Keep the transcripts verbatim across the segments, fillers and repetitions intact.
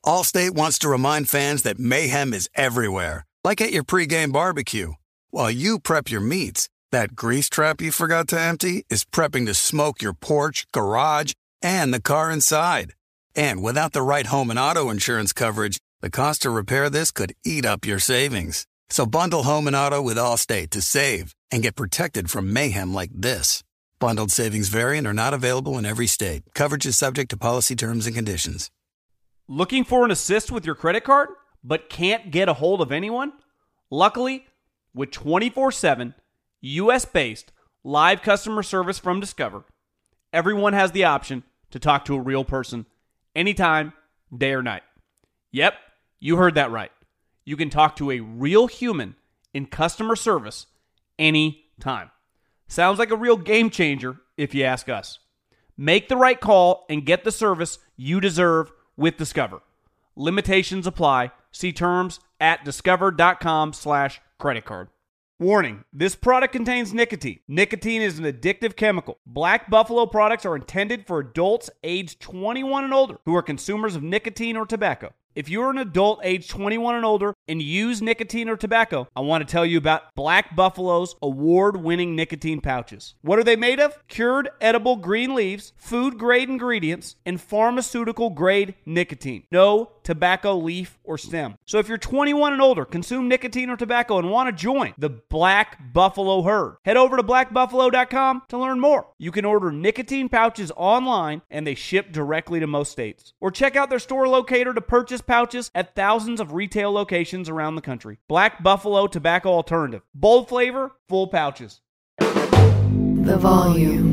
Allstate wants to remind fans that mayhem is everywhere, like at your pregame barbecue. While you prep your meats, that grease trap you forgot to empty is prepping to smoke your porch, garage, and the car inside. And without the right home and auto insurance coverage, the cost to repair this could eat up your savings. So bundle home and auto with Allstate to save and get protected from mayhem like this. Bundled savings vary and are not available in every state. Coverage is subject to policy terms and conditions. Looking for an assist with your credit card, but can't get a hold of anyone? Luckily, with twenty-four seven, U S-based live customer service from Discover, everyone has the option to talk to a real person anytime, day or night. Yep, you heard that right. You can talk to a real human in customer service anytime. Sounds like a real game changer if you ask us. Make the right call and get the service you deserve with Discover. Limitations apply. See terms at discover.com slash credit card. Warning, this product contains nicotine. Nicotine is an addictive chemical. Black Buffalo products are intended for adults aged twenty-one and older who are consumers of nicotine or tobacco. If you're an adult age twenty-one and older and use nicotine or tobacco, I want to tell you about Black Buffalo's award-winning nicotine pouches. What are they made of? Cured edible green leaves, food-grade ingredients, and pharmaceutical-grade nicotine. No tobacco leaf or stem. So if you're twenty-one and older, consume nicotine or tobacco, and want to join the Black Buffalo herd, head over to black buffalo dot com to learn more. You can order nicotine pouches online, and they ship directly to most states. Or check out their store locator to purchase pouches at thousands of retail locations around the country. Black Buffalo Tobacco Alternative. Bold flavor, full pouches. The Volume.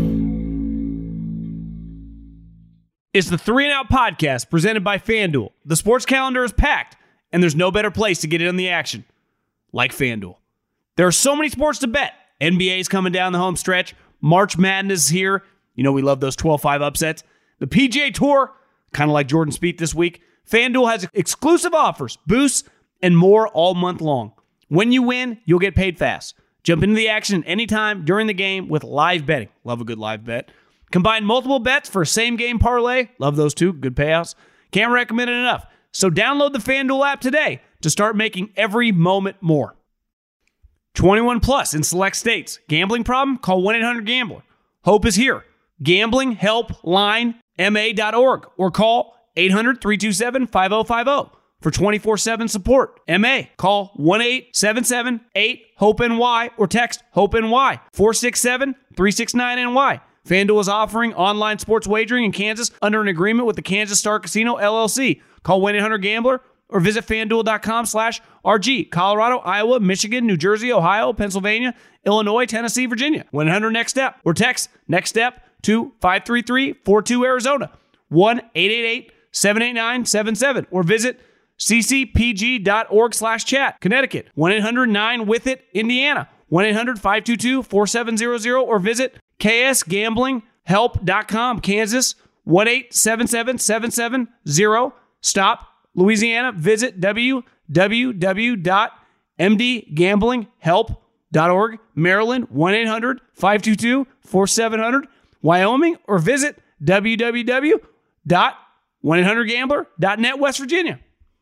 It's the Three and Out podcast presented by FanDuel. The sports calendar is packed, and there's no better place to get in on the action like FanDuel. There are so many sports to bet. N B A is coming down the home stretch. March Madness is here. You know we love those twelve five upsets. The P G A Tour, kind of like Jordan Spieth this week. FanDuel has exclusive offers, boosts, and more all month long. When you win, you'll get paid fast. Jump into the action anytime during the game with live betting. Love a good live bet. Combine multiple bets for a same-game parlay. Love those too. Good payouts. Can't recommend it enough. So download the FanDuel app today to start making every moment more. twenty-one plus in select states. Gambling problem? Call one eight hundred gambler. Hope is here. Gambling Help Line M A dot org or call eight hundred, three two seven, five oh five oh for twenty-four seven support. M A. Call one eight seven seven eight hope N Y or text HOPE-NY four six seven, three six nine N Y. FanDuel is offering online sports wagering in Kansas under an agreement with the Kansas Star Casino, L L C. Call one eight hundred gambler or visit FanDuel.com slash RG. Colorado, Iowa, Michigan, New Jersey, Ohio, Pennsylvania, Illinois, Tennessee, Virginia. one eight hundred next step or text next step to five three three four two Arizona. one eight eight eight seven eight nine seven seven or visit ccpg.org slash chat. Connecticut, one eight hundred nine with it, Indiana, one eight hundred five two two four seven zero zero or visit k s gambling help dot com. Kansas, one eight seven seven seven seven zero. Stop. Louisiana, visit w w w dot m d gambling help dot org. Maryland, one eight hundred five two two four seven zero zero. Wyoming, or visit w w w dot one eight hundred gambler dot net. West Virginia.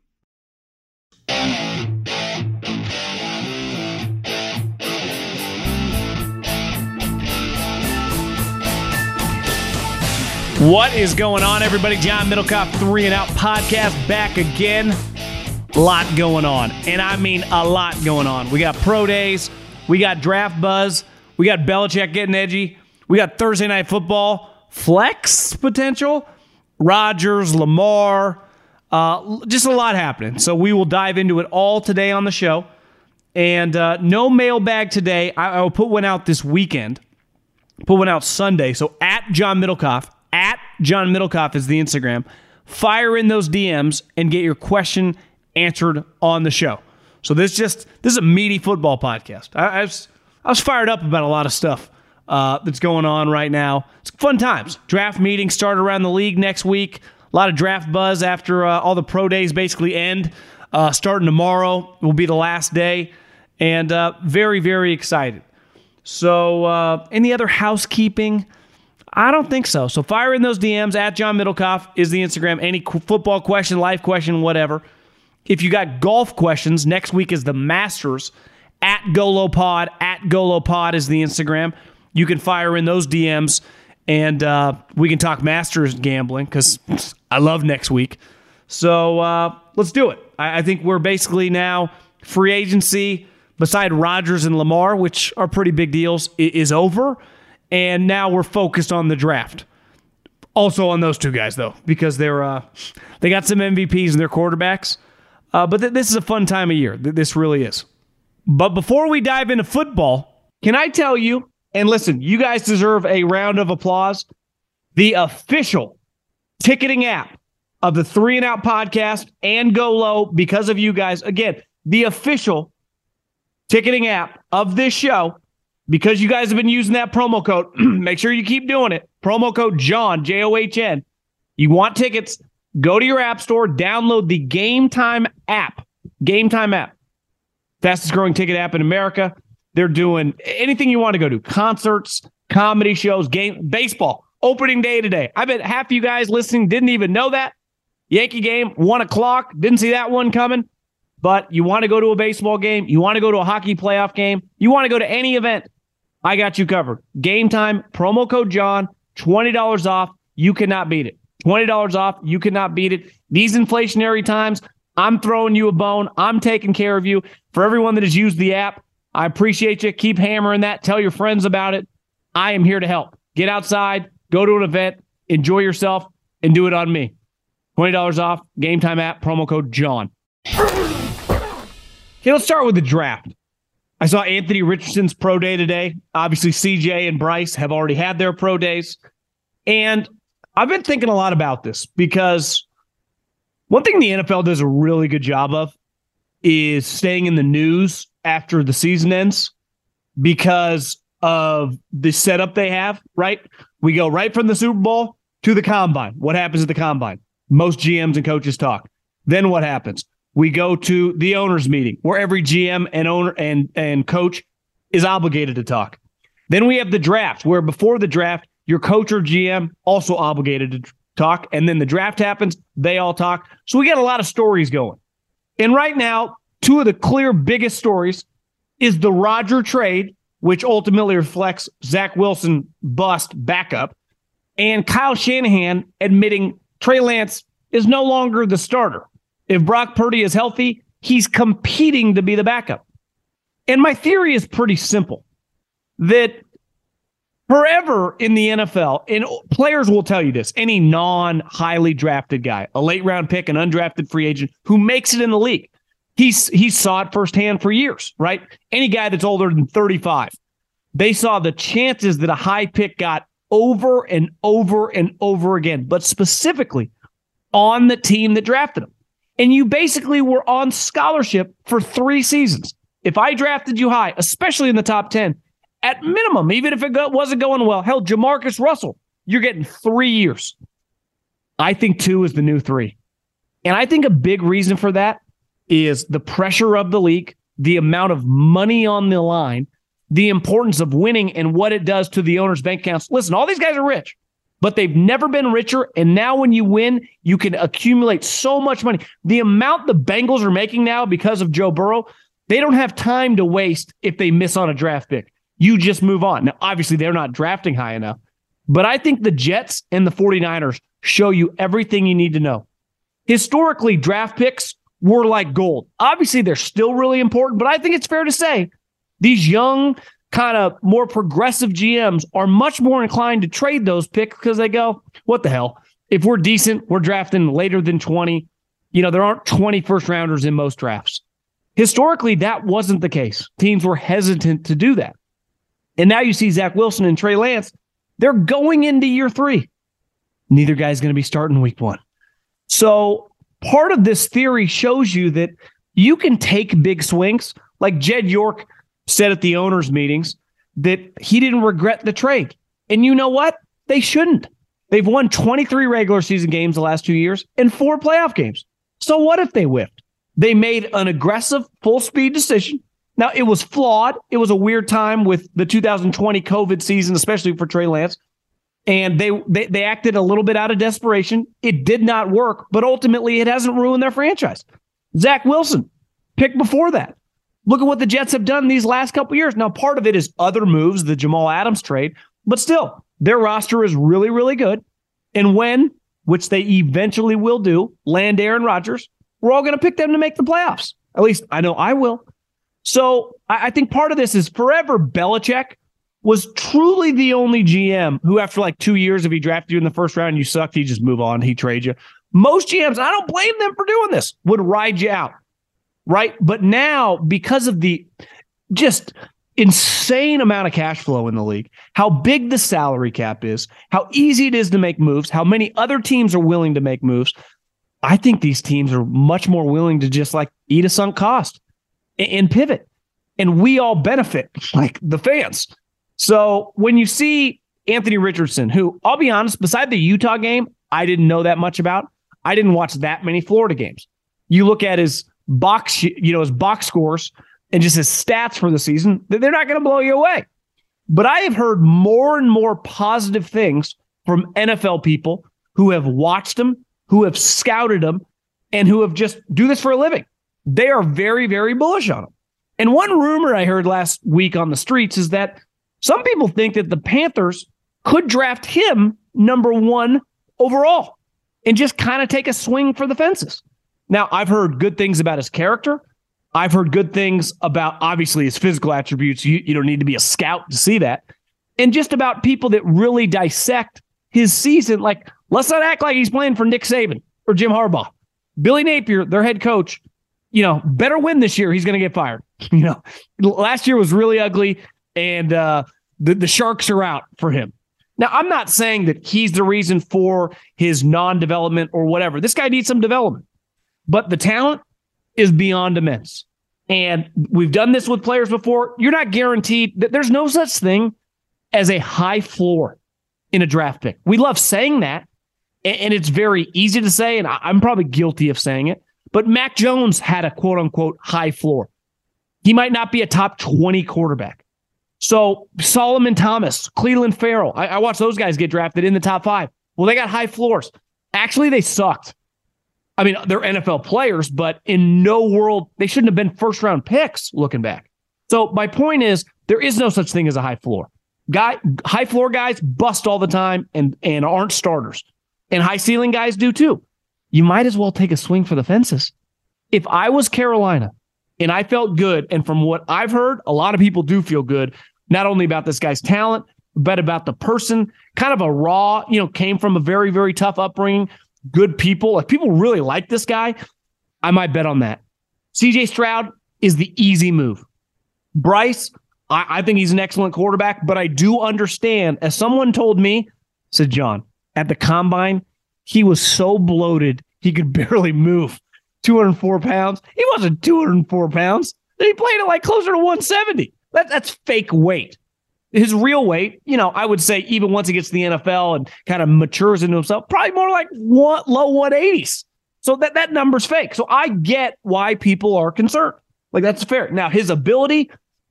What is going on, everybody? John Middlecoff, Three and Out podcast, back again. A lot going on, and I mean a lot going on. We got pro days, we got draft buzz, we got Belichick getting edgy, we got Thursday night football, flex potential, Rodgers, Lamar, uh, just a lot happening. So we will dive into it all today on the show. And uh, no mailbag today. I, I will put one out this weekend, put one out Sunday. So at John Middlecoff, at John Middlecoff is the Instagram. Fire in those D Ms and get your question answered on the show. So this just this is a meaty football podcast. I, I was I was fired up about a lot of stuff uh, that's going on right now. It's fun times. Draft meetings start around the league next week. A lot of draft buzz after uh, all the pro days basically end. Uh, starting tomorrow will be the last day, and uh, very very excited. So uh, any other housekeeping? I don't think so. So fire in those D Ms. At John Middlecoff is the Instagram. Any qu- football question, life question, whatever. If you got golf questions, next week is the Masters. At GoloPod, at GoloPod is the Instagram. You can fire in those D Ms, and uh, we can talk Masters gambling because I love next week. So uh, let's do it. I, I think we're basically now free agency, beside Rodgers and Lamar, which are pretty big deals, is over. And now we're focused on the draft. Also on those two guys, though, because they're uh, they got some M V Ps in their quarterbacks. Uh, but th- this is a fun time of year. Th- this really is. But before we dive into football, can I tell you, and listen, you guys deserve a round of applause, the official ticketing app of the Three and Out podcast and Go Low, because of you guys. Again, the official ticketing app of this show, because you guys have been using that promo code. Make sure you keep doing it. Promo code John, J O H N. You want tickets, go to your app store, download the Game Time app. Game Time app. Fastest growing ticket app in America. They're doing anything you want to go to. Concerts, comedy shows, game, baseball. Opening day today. I bet half of you guys listening didn't even know that. Yankee game, one o'clock. Didn't see that one coming. But you want to go to a baseball game. You want to go to a hockey playoff game. You want to go to any event. I got you covered. Game Time, promo code John, twenty dollars off. You cannot beat it. twenty dollars off. You cannot beat it. These inflationary times, I'm throwing you a bone. I'm taking care of you. For everyone that has used the app, I appreciate you. Keep hammering that. Tell your friends about it. I am here to help. Get outside, go to an event, enjoy yourself, and do it on me. twenty dollars off. Game Time app, promo code John. Okay, let's start with the draft. I saw Anthony Richardson's pro day today. Obviously, C J and Bryce have already had their pro days. And I've been thinking a lot about this because one thing the N F L does a really good job of is staying in the news after the season ends because of the setup they have, right? We go right from the Super Bowl to the Combine. What happens at the Combine? Most G Ms and coaches talk. Then what happens? We go to the owners meeting where every G M and owner and, and coach is obligated to talk. Then we have the draft where before the draft, your coach or G M also obligated to talk. And then the draft happens. They all talk. So we get a lot of stories going. And right now, two of the clear biggest stories is the Rodger trade, which ultimately reflects Zach Wilson bust backup, and Kyle Shanahan admitting Trey Lance is no longer the starter. If Brock Purdy is healthy, he's competing to be the backup. And my theory is pretty simple, that forever in the N F L, and players will tell you this, any non-highly drafted guy, a late-round pick, an undrafted free agent who makes it in the league, he's he saw it firsthand for years, right? Any guy that's older than thirty-five, they saw the chances that a high pick got over and over and over again, but specifically on the team that drafted him. And you basically were on scholarship for three seasons. If I drafted you high, especially in the top ten, at minimum, even if it go, wasn't going well, hell, Jamarcus Russell, you're getting three years. I think two is the new three. And I think a big reason for that is the pressure of the league, the amount of money on the line, the importance of winning and what it does to the owner's bank accounts. Listen, all these guys are rich, but they've never been richer. And now when you win, you can accumulate so much money. The amount the Bengals are making now because of Joe Burrow, they don't have time to waste if they miss on a draft pick. You just move on. Now, obviously, they're not drafting high enough, but I think the Jets and the 49ers show you everything you need to know. Historically, draft picks were like gold. Obviously, they're still really important, but I think it's fair to say these young, kind of more progressive G Ms are much more inclined to trade those picks because they go, what the hell? If we're decent, we're drafting later than twenty. You know, there aren't twenty first rounders in most drafts. Historically, that wasn't the case. Teams were hesitant to do that. And now you see Zach Wilson and Trey Lance, they're going into year three. Neither guy's going to be starting week one. So part of this theory shows you that you can take big swings. Like Jed York said at the owners' meetings that he didn't regret the trade. And you know what? They shouldn't. They've won twenty-three regular season games the last two years and four playoff games. So what if they whiffed? They made an aggressive, full-speed decision. Now, it was flawed. It was a weird time with the two thousand twenty COVID season, especially for Trey Lance. And they, they they acted a little bit out of desperation. It did not work, but ultimately it hasn't ruined their franchise. Zach Wilson, pick before that. Look at what the Jets have done these last couple years. Now, part of it is other moves, the Jamal Adams trade, but still, their roster is really, really good. And when, which they eventually will do, land Aaron Rodgers, we're all going to pick them to make the playoffs. At least I know I will. So I, I think part of this is forever Belichick was truly the only G M who, after like two years, if he drafted you in the first round and you sucked, he just move on, he trade you. Most G Ms, I don't blame them for doing this, would ride you out, right? But now, because of the just insane amount of cash flow in the league, how big the salary cap is, how easy it is to make moves, how many other teams are willing to make moves, I think these teams are much more willing to just like eat a sunk cost and, and pivot. And we all benefit, like the fans. So when you see Anthony Richardson, who I'll be honest, beside the Utah game, I didn't know that much about. I didn't watch that many Florida games. You look at his box, you know, his box scores and just his stats for the season, they're not going to blow you away. But I have heard more and more positive things from N F L people who have watched him, who have scouted him, and who have just do this for a living. They are very, very bullish on him. And one rumor I heard last week on the streets is that some people think that the Panthers could draft him number one overall and just kind of take a swing for the fences. Now, I've heard good things about his character. I've heard good things about, obviously, his physical attributes. You, you don't need to be a scout to see that. And just about people that really dissect his season. Like, let's not act like he's playing for Nick Saban or Jim Harbaugh. Billy Napier, their head coach, you know, better win this year. He's going to get fired. You know, last year was really ugly. And uh, the, the Sharks are out for him. Now, I'm not saying that he's the reason for his non-development or whatever. This guy needs some development. But the talent is beyond immense. And we've done this with players before. You're not guaranteed that there's no such thing as a high floor in a draft pick. We love saying that. And it's very easy to say, and I'm probably guilty of saying it. But Mac Jones had a quote-unquote high floor. He might not be a top twenty quarterback. So Solomon Thomas, Cleveland Farrell, I, I watched those guys get drafted in the top five. Well, they got high floors. Actually, they sucked. I mean, they're N F L players, but in no world, they shouldn't have been first-round picks looking back. So my point is, there is no such thing as a high floor. Guy, high floor guys bust all the time and, and aren't starters. And high ceiling guys do too. You might as well take a swing for the fences. If I was Carolina and I felt good, and from what I've heard, a lot of people do feel good, not only about this guy's talent, but about the person, kind of a raw, you know, came from a very, very tough upbringing, good people. Like, people really like this guy. I might bet on that. C J Stroud is the easy move. Bryce, I, I think he's an excellent quarterback, but I do understand, as someone told me, said John, at the combine, he was so bloated, he could barely move. two hundred four pounds. He wasn't two hundred four pounds. He played at like closer to one seventy. That, that's fake weight. His real weight, you know, I would say even once he gets to the N F L and kind of matures into himself, probably more like one, low one eighties. So that, that number's fake. So I get why people are concerned. Like, that's fair. Now, his ability,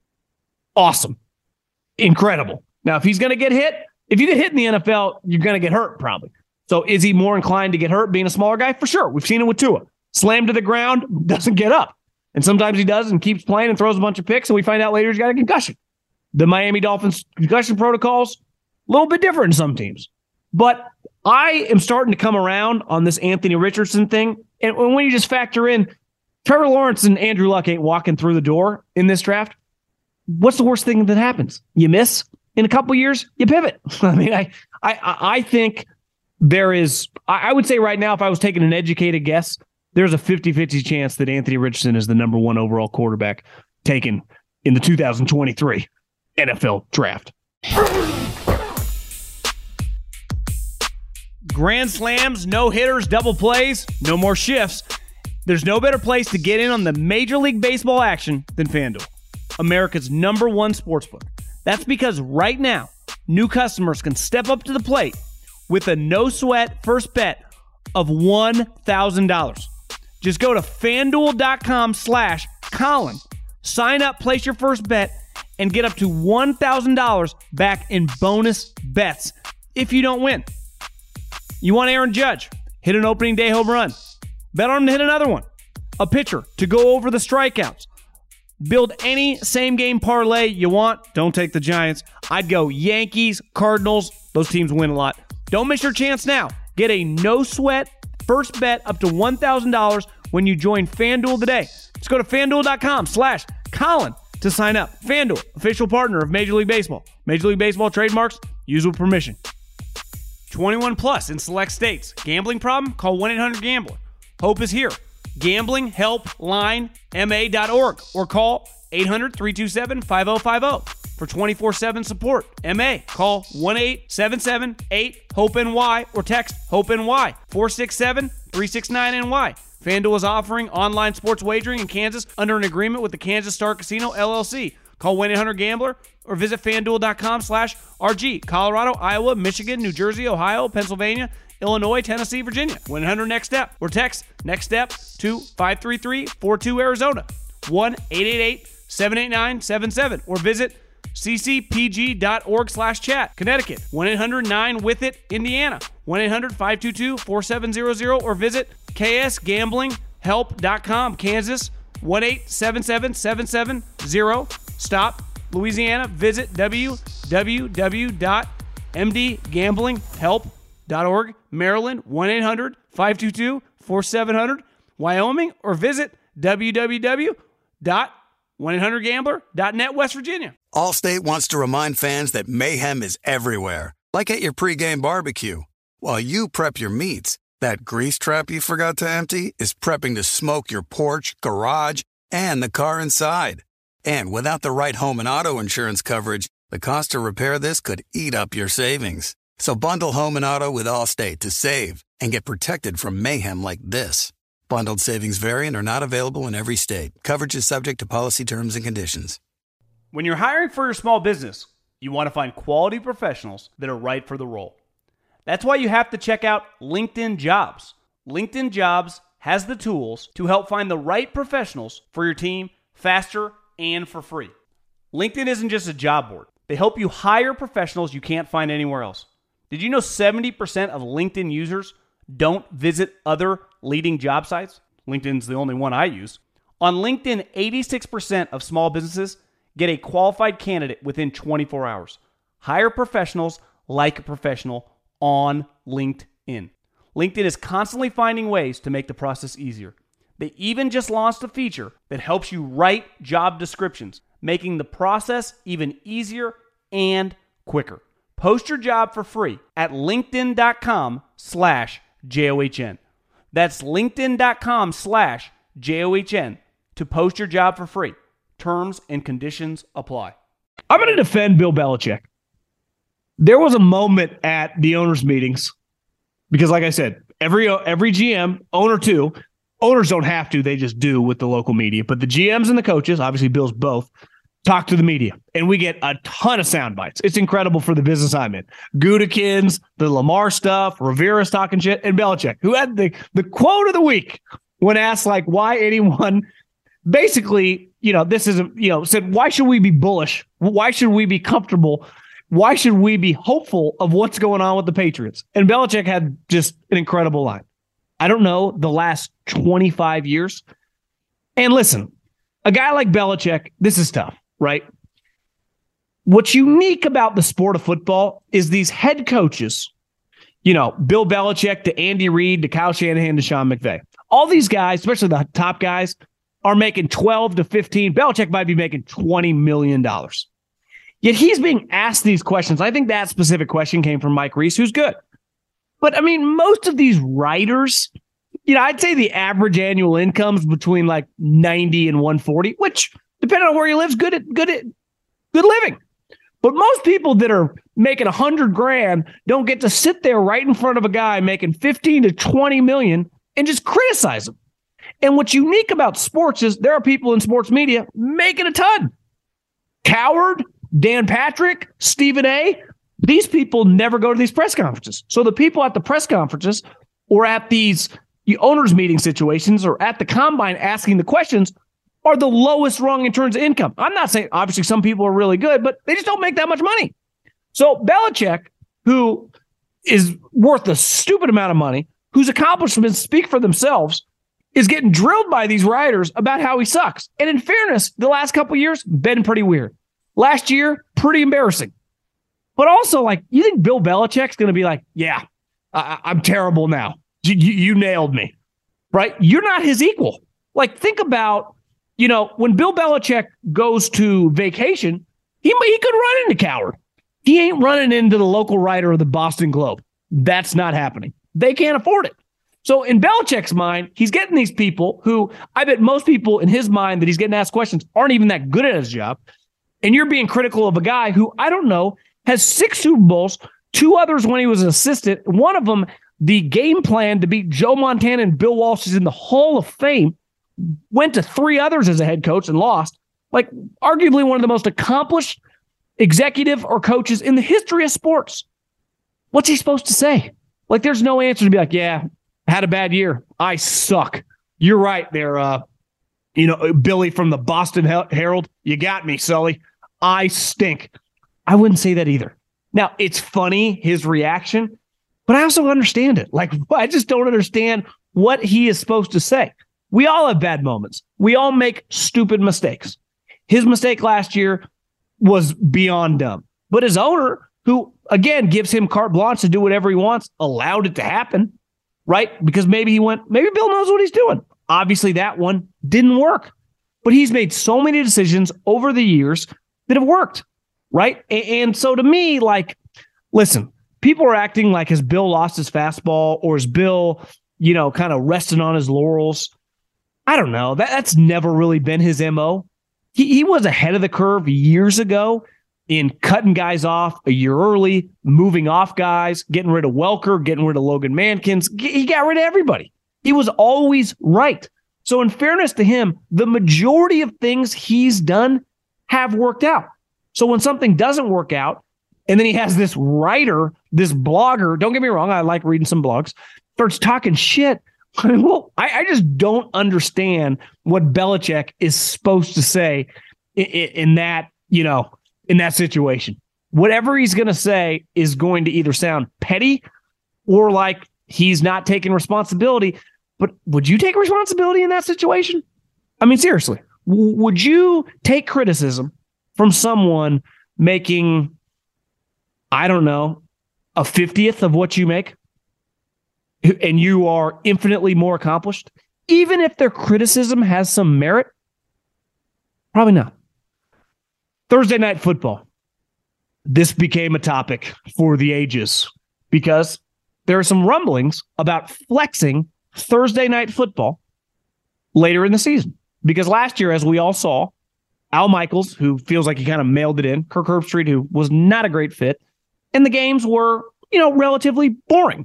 awesome. Incredible. Now, if he's going to get hit, if you get hit in the N F L, you're going to get hurt probably. So is he more inclined to get hurt being a smaller guy? For sure. We've seen it with Tua. Slammed to the ground, doesn't get up. And sometimes he does and keeps playing and throws a bunch of picks, and we find out later he's got a concussion. The Miami Dolphins concussion protocols, a little bit different in some teams. But I am starting to come around on this Anthony Richardson thing. And when you just factor in, Trevor Lawrence and Andrew Luck ain't walking through the door in this draft. What's the worst thing that happens? You miss. In a couple years, you pivot. I mean, I I I think there is, I would say right now, if I was taking an educated guess, there's a fifty-fifty chance that Anthony Richardson is the number one overall quarterback taken in the two thousand twenty-three N F L draft. Grand slams, no hitters, double plays, no more shifts. There's no better place to get in on the Major League Baseball action than FanDuel, America's number one sportsbook. That's because right now, new customers can step up to the plate with a no-sweat first bet of one thousand dollars. Just go to FanDuel.com slash Colin. Sign up, place your first bet, and get up to one thousand dollars back in bonus bets if you don't win. You want Aaron Judge, hit an opening day home run. Bet on him to hit another one. A pitcher to go over the strikeouts. Build any same-game parlay you want. Don't take the Giants. I'd go Yankees, Cardinals. Those teams win a lot. Don't miss your chance now. Get a no-sweat first bet up to one thousand dollars when you join FanDuel today. Just go to FanDuel.com slash Colin to sign up. FanDuel, official partner of Major League Baseball. Major League Baseball trademarks, used with permission. twenty-one plus in select states. Gambling problem? Call one eight hundred gambler. Hope is here. Gambling Help Line M A dot org or call eight hundred, three two seven, five oh five oh for twenty-four seven support. M A, call one eight seven seven eight HOPE N Y or text HOPE-NY four six seven, three six nine N Y. FanDuel is offering online sports wagering in Kansas under an agreement with the Kansas Star Casino, L L C. Call one eight hundred gambler or visit FanDuel.com slash RG. Colorado, Iowa, Michigan, New Jersey, Ohio, Pennsylvania, Illinois, Tennessee, Virginia. one eight hundred next step or text next step to five three three four two Arizona. one eight eight eight seven eight nine seven seven or visit ccpg.org slash chat. Connecticut, one eight hundred nine with it. Indiana, one eight hundred five two two four seven zero zero or visit k s gambling help dot com. Kansas, one eight seven seven seven seven zero. Stop. Louisiana, visit w w w dot m d gambling help dot org. Maryland, one eight hundred five two two four seven zero zero. Wyoming, or visit w w w dot one eight hundred gambler dot net. West Virginia. Allstate wants to remind fans that mayhem is everywhere, like at your pregame barbecue. While you prep your meats, that grease trap you forgot to empty is prepping to smoke your porch, garage, and the car inside. And without the right home and auto insurance coverage, the cost to repair this could eat up your savings. So bundle home and auto with Allstate to save and get protected from mayhem like this. Bundled savings vary and are not available in every state. Coverage is subject to policy terms and conditions. When you're hiring for your small business, you want to find quality professionals that are right for the role. That's why you have to check out LinkedIn Jobs. LinkedIn Jobs has the tools to help find the right professionals for your team faster and for free. LinkedIn isn't just a job board. They help you hire professionals you can't find anywhere else. Did you know seventy percent of LinkedIn users don't visit other leading job sites? LinkedIn's the only one I use. On LinkedIn, eighty-six percent of small businesses get a qualified candidate within twenty-four hours. Hire professionals like a professional on LinkedIn. LinkedIn is constantly finding ways to make the process easier. They even just launched a feature that helps you write job descriptions, making the process even easier and quicker. Post your job for free at linkedin.com slash J-O-H-N. That's linkedin.com slash J-O-H-N to post your job for free. Terms and conditions apply. I'm going to defend Bill Belichick. There was a moment at the owners' meetings, because like I said, every every G M, owner too, owners don't have to, they just do with the local media. But the G Ms and the coaches, obviously Bill's both, talk to the media. And we get a ton of sound bites. It's incredible for the business I'm in. Gudikins, the Lamar stuff, Rivera's talking shit, and Belichick, who had the, the quote of the week when asked like why anyone basically, you know, this isn't, you know, said, why should we be bullish? Why should we be comfortable? Why should we be hopeful of what's going on with the Patriots? And Belichick had just an incredible line. I don't know, the last twenty-five years. And listen, a guy like Belichick, this is tough, right? What's unique about the sport of football is these head coaches, you know, Bill Belichick to Andy Reid to Kyle Shanahan to Sean McVay. All these guys, especially the top guys, are making twelve to fifteen. Belichick might be making twenty million dollars. Yet he's being asked these questions. I think that specific question came from Mike Reese, who's good. But, I mean, most of these writers, you know, I'd say the average annual income's between like ninety and one forty, which, depending on where you live, is good at, good at, good living. But most people that are making a hundred grand don't get to sit there right in front of a guy making fifteen to twenty million and just criticize him. And what's unique about sports is there are people in sports media making a ton. Coward, Dan Patrick, Stephen A. These people never go to these press conferences. So the people at the press conferences or at these the owners meeting situations or at the combine asking the questions are the lowest rung in terms of income. I'm not saying, obviously, some people are really good, but they just don't make that much money. So Belichick, who is worth a stupid amount of money, whose accomplishments speak for themselves, is getting drilled by these writers about how he sucks. And in fairness, the last couple of years, been pretty weird. Last year, pretty embarrassing. But also, like, you think Bill Belichick's going to be like, yeah, I- I'm terrible now. You-, you-, you nailed me, right? You're not his equal. Like, think about, you know, when Bill Belichick goes to vacation, he, he could run into Coward. He ain't running into the local writer of the Boston Globe. That's not happening. They can't afford it. So in Belichick's mind, he's getting these people who I bet most people in his mind that he's getting asked questions aren't even that good at his job. And you're being critical of a guy who, I don't know, has six Super Bowls, two others when he was an assistant. One of them, the game plan to beat Joe Montana and Bill Walsh is in the Hall of Fame, went to three others as a head coach and lost. Like, arguably one of the most accomplished executive or coaches in the history of sports. What's he supposed to say? Like, there's no answer to be like, yeah, had a bad year. I suck. You're right there. Uh, you know, Billy from the Boston Herald. You got me, Sully. I stink. I wouldn't say that either. Now, it's funny, his reaction, but I also understand it. Like, I just don't understand what he is supposed to say. We all have bad moments. We all make stupid mistakes. His mistake last year was beyond dumb. But his owner, who, again, gives him carte blanche to do whatever he wants, allowed it to happen. Right? Because maybe he went, maybe Bill knows what he's doing. Obviously, that one didn't work. But he's made so many decisions over the years that have worked. Right? And, and so to me, like, listen, people are acting like has Bill lost his fastball or is Bill, you know, kind of resting on his laurels. I don't know. That, that's never really been his M O. He, he was ahead of the curve years ago in cutting guys off a year early, moving off guys, getting rid of Welker, getting rid of Logan Mankins. He got rid of everybody. He was always right. So in fairness to him, the majority of things he's done have worked out. So when something doesn't work out, and then he has this writer, this blogger, don't get me wrong, I like reading some blogs, starts talking shit. Well, I, I just don't understand what Belichick is supposed to say in, in that, you know, in that situation. Whatever he's going to say is going to either sound petty or like he's not taking responsibility. But would you take responsibility in that situation? I mean, seriously, w- would you take criticism from someone making, I don't know, a fiftieth of what you make, and you are infinitely more accomplished, even if their criticism has some merit? Probably not. Thursday Night Football. This became a topic for the ages because there are some rumblings about flexing Thursday Night Football later in the season. Because last year, as we all saw, Al Michaels, who feels like he kind of mailed it in, Kirk Herbstreit, who was not a great fit, and the games were, you know, relatively boring.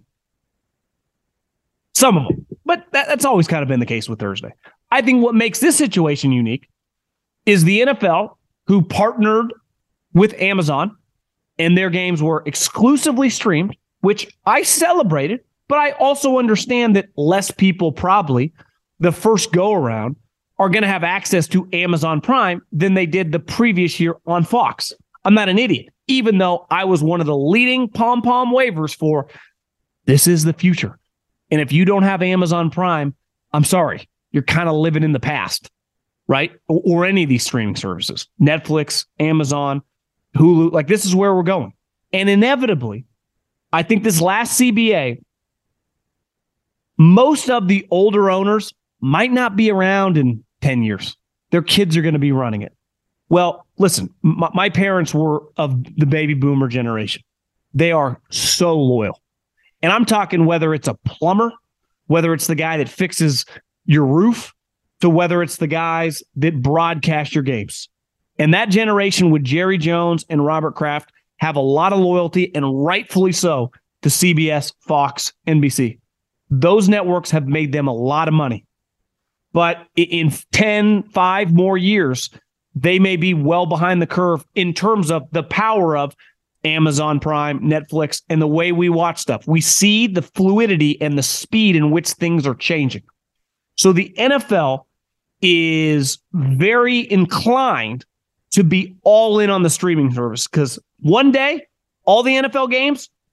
Some of them. But that, that's always kind of been the case with Thursday. I think what makes this situation unique is the N F L, who partnered with Amazon, and their games were exclusively streamed, which I celebrated, but I also understand that less people probably, the first go-around, are going to have access to Amazon Prime than they did the previous year on Fox. I'm not an idiot, even though I was one of the leading pom-pom wavers for this is the future. And if you don't have Amazon Prime, I'm sorry, you're kind of living in the past, right? Or, or any of these streaming services, Netflix, Amazon, Hulu, like this is where we're going. And inevitably, I think this last C B A, most of the older owners might not be around in ten years. Their kids are going to be running it. Well, listen, my, my parents were of the baby boomer generation. They are so loyal. And I'm talking whether it's a plumber, whether it's the guy that fixes your roof, to whether it's the guys that broadcast your games. And that generation with Jerry Jones and Robert Kraft have a lot of loyalty, and rightfully so, to C B S, Fox, N B C. Those networks have made them a lot of money. But in ten, five more years, they may be well behind the curve in terms of the power of Amazon Prime, Netflix, and the way we watch stuff. We see the fluidity and the speed in which things are changing. So the N F L is very inclined to be all in on the streaming service because one day, all the N F L games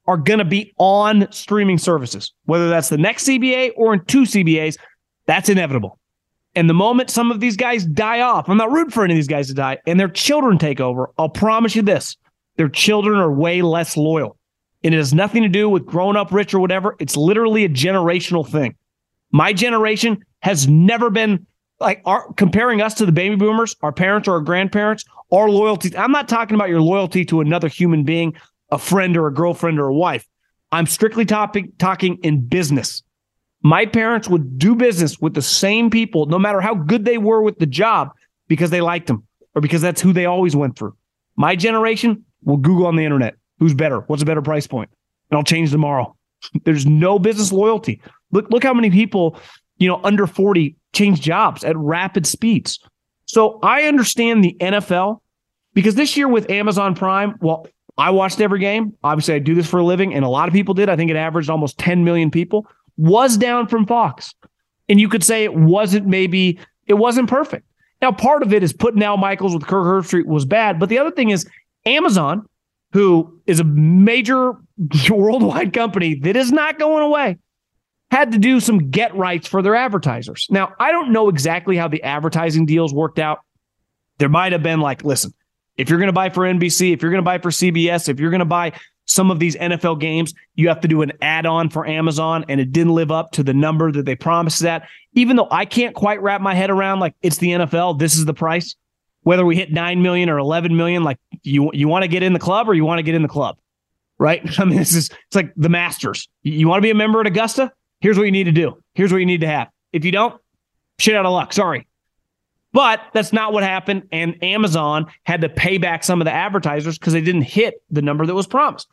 are going to be on streaming services, whether that's the next C B A or in two C B As. That's inevitable. And the moment some of these guys die off, I'm not rooting for any of these guys to die, and their children take over, I'll promise you this, their children are way less loyal. And it has nothing to do with growing up rich or whatever. It's literally a generational thing. My generation has never been like our, comparing us to the baby boomers, our parents or our grandparents, our loyalty. I'm not talking about your loyalty to another human being, a friend or a girlfriend or a wife. I'm strictly topic, talking in business. My parents would do business with the same people, no matter how good they were with the job, because they liked them or because that's who they always went through. My generation will Google on the internet. Who's better? What's a better price point? And I'll change tomorrow. There's no business loyalty. Look, look how many people, you know, under forty change jobs at rapid speeds. So I understand the N F L because this year with Amazon Prime, well, I watched every game. Obviously, I do this for a living, and a lot of people did. I think it averaged almost ten million people. Was down from Fox. And you could say it wasn't maybe, it wasn't perfect. Now, part of it is putting Al Michaels with Kirk Herbstreit was bad. But the other thing is Amazon, who is a major worldwide company that is not going away, had to do some get rights for their advertisers. Now, I don't know exactly how the advertising deals worked out. There might have been like, listen, if you're going to buy for N B C, if you're going to buy for C B S, if you're going to buy some of these N F L games, you have to do an add-on for Amazon, and it didn't live up to the number that they promised that. Even though I can't quite wrap my head around, like, it's the N F L, this is the price. Whether we hit nine million or eleven million, like, you you want to get in the club or you want to get in the club, right? I mean, this is, it's like the Masters. You, you want to be a member at Augusta? Here's what you need to do. Here's what you need to have. If you don't, shit out of luck. Sorry. But that's not what happened, and Amazon had to pay back some of the advertisers because they didn't hit the number that was promised.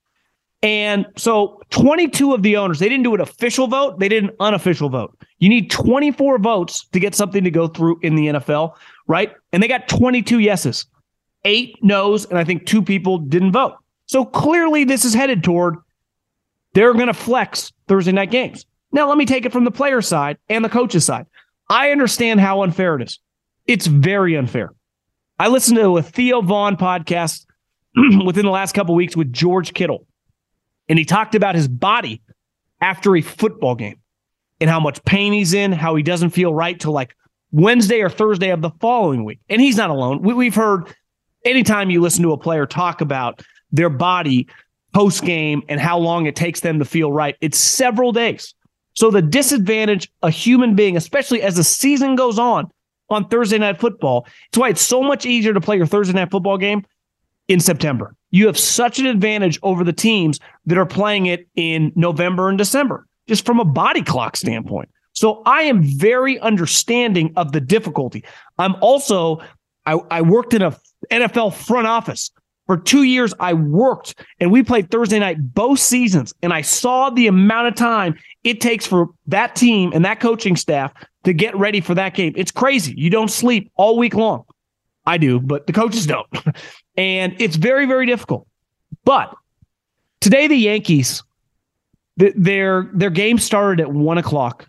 And so twenty-two of the owners, they didn't do an official vote. They did an unofficial vote. You need twenty-four votes to get something to go through in the N F L, right? And they got twenty-two yeses, eight no's, and I think two people didn't vote. So clearly this is headed toward they're going to flex Thursday night games. Now, let me take it from the player side and the coach's side. I understand how unfair it is. It's very unfair. I listened to a Theo Vaughn podcast within the last couple of weeks with George Kittle. And he talked about his body after a football game and how much pain he's in, how he doesn't feel right till like Wednesday or Thursday of the following week. And he's not alone. We, we've heard anytime you listen to a player talk about their body post-game and how long it takes them to feel right, it's several days. So the disadvantage a human being, especially as the season goes on, on Thursday Night Football, it's why it's so much easier to play your Thursday Night Football game in September. You have such an advantage over the teams that are playing it in November and December, just from a body clock standpoint. So I am very understanding of the difficulty. I'm also, I, I worked in a N F L front office. For two years, I worked, and we played Thursday night both seasons, and I saw the amount of time it takes for that team and that coaching staff to get ready for that game. It's crazy. You don't sleep all week long. I do, but the coaches don't. And it's very, very difficult. But today, the Yankees, th- their, their game started at one o'clock.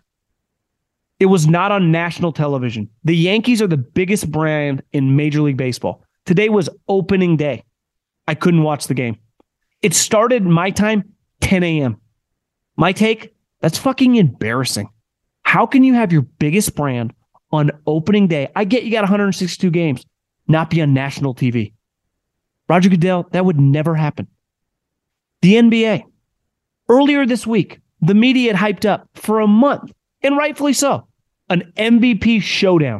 It was not on national television. The Yankees are the biggest brand in Major League Baseball. Today was opening day. I couldn't watch the game. It started my time, ten a.m. My take, that's fucking embarrassing. How can you have your biggest brand on opening day? I get you got one hundred sixty-two games, not be on national T V. Roger Goodell, that would never happen. The N B A. Earlier this week, the media had hyped up for a month, and rightfully so, an M V P showdown.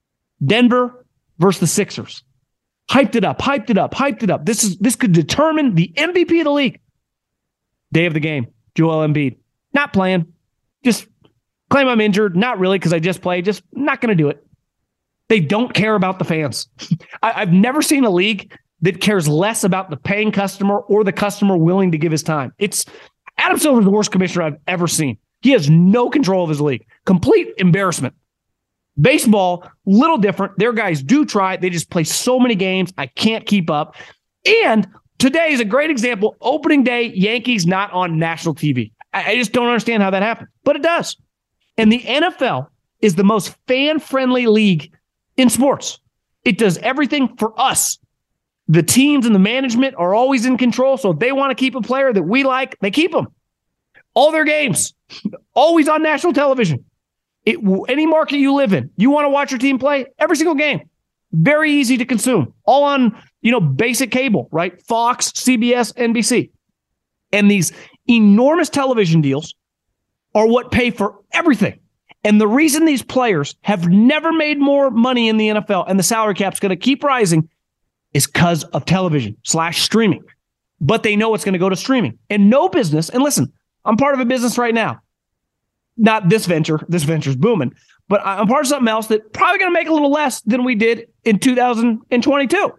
Denver versus the Sixers. Hyped it up, hyped it up, hyped it up. This is this could determine the M V P of the league. Day of the game, Joel Embiid. Not playing. Just claim I'm injured. Not really, because I just played. Just not going to do it. They don't care about the fans. I, I've never seen a league that cares less about the paying customer or the customer willing to give his time. It's Adam Silver's the worst commissioner I've ever seen. He has no control of his league. Complete embarrassment. Baseball, little different. Their guys do try. They just play so many games. I can't keep up. And today is a great example. Opening day, Yankees not on national T V. I, I just don't understand how that happened, but it does. And the N F L is the most fan-friendly league in sports. It does everything for us. The teams and the management are always in control. So if they want to keep a player that we like, they keep them. All their games, always on national television. It, any market you live in, you want to watch your team play, every single game. Very easy to consume. All on, you know, basic cable, right? Fox, C B S, N B C. And these enormous television deals are what pay for everything. And the reason these players have never made more money in the N F L and the salary cap's going to keep rising is because of television slash streaming. But they know it's going to go to streaming. And no business, and listen, I'm part of a business right now. Not this venture. This venture's booming. But I'm part of something else that probably going to make a little less than we did in two thousand twenty-two.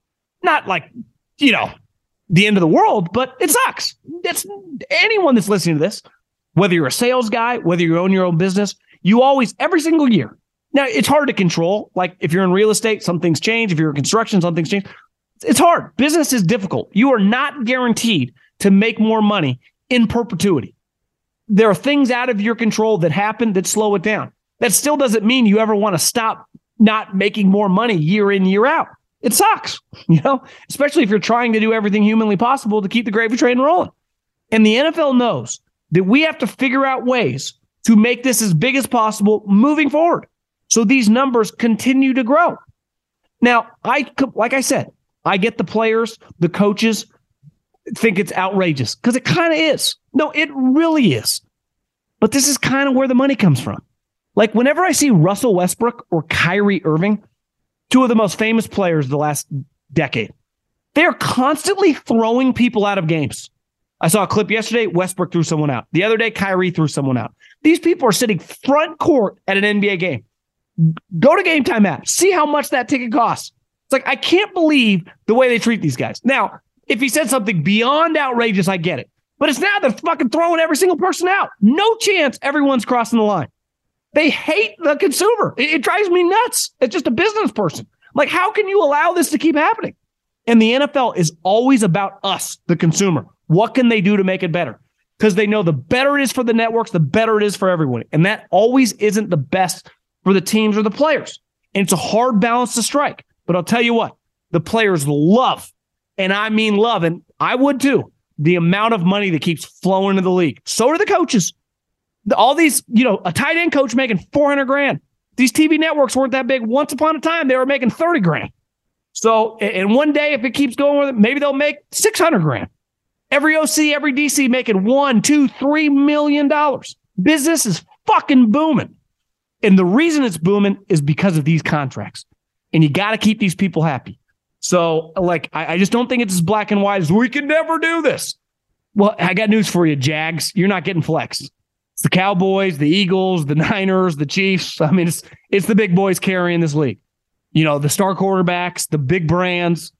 Not like, you know, the end of the world, but it sucks. That's anyone that's listening to this, whether you're a sales guy, whether you own your own business, you always, every single year. Now, it's hard to control. Like if you're in real estate, some things change. If you're in construction, some things change. It's hard. Business is difficult. You are not guaranteed to make more money in perpetuity. There are things out of your control that happen that slow it down. That still doesn't mean you ever want to stop not making more money year in, year out. It sucks, you know, especially if you're trying to do everything humanly possible to keep the gravy train rolling. And the N F L knows that we have to figure out ways to make this as big as possible moving forward. So these numbers continue to grow. Now, I like I said, I get the players, the coaches think it's outrageous because it kind of is. No, it really is. But this is kind of where the money comes from. Like whenever I see Russell Westbrook or Kyrie Irving, two of the most famous players of the last decade, they're constantly throwing people out of games. I saw a clip yesterday, Westbrook threw someone out. The other day, Kyrie threw someone out. These people are sitting front court at an N B A game. Go to Game Time app. See how much that ticket costs. It's like, I can't believe the way they treat these guys. Now, if he said something beyond outrageous, I get it. But it's now they're fucking throwing every single person out. No chance everyone's crossing the line. They hate the consumer. It, it drives me nuts. It's just a business person. Like, how can you allow this to keep happening? And the N F L is always about us, the consumer. What can they do to make it better? Because they know the better it is for the networks, the better it is for everyone. And that always isn't the best for the teams or the players. And it's a hard balance to strike. But I'll tell you what, the players love, and I mean love, and I would too, the amount of money that keeps flowing into the league. So do the coaches. All these, you know, a tight end coach making four hundred grand. These T V networks weren't that big. Once upon a time, they were making thirty grand. So, and one day, if it keeps going with it, maybe they'll make six hundred grand. Every O C, every D C making one, two, three million dollars. Business is fucking booming. And the reason it's booming is because of these contracts. And you got to keep these people happy. So, like, I, I just don't think it's as black and white as we can never do this. Well, I got news for you, Jags. You're not getting flexed. It's the Cowboys, the Eagles, the Niners, the Chiefs. I mean, it's it's the big boys carrying this league. You know, the star quarterbacks, the big brands.